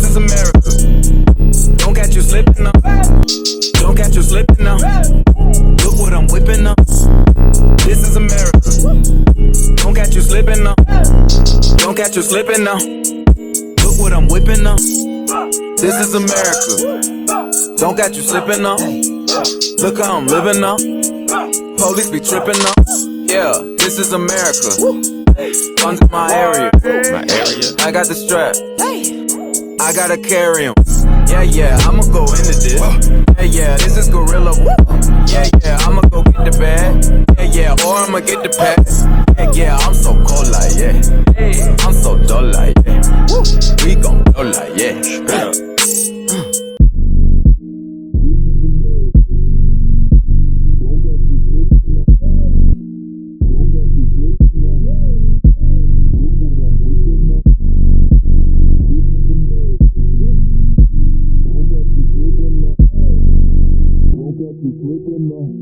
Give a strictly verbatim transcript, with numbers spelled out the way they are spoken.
is America. Don't catch you slipping now. Don't catch you slipping now. Look what I'm whipping up. This is America. Don't catch you slipping now. Don't catch you slipping now. Look what I'm whipping up. This is America. Don't catch you slipping now. Look how I'm living now. Police be tripping now. Yeah, this is America. Funds in my area. My area. I got the strap. I gotta carry 'em. Yeah, yeah, I'ma go into this. Yeah, yeah, this is Gorilla. Yeah, yeah, I'ma go get the bag. Yeah, yeah, or I'ma get the pass. Yeah, yeah, I'm so cold like yeah. I'm so dull like yeah. We gon' blow like yeah. Straight up. Sleeping now.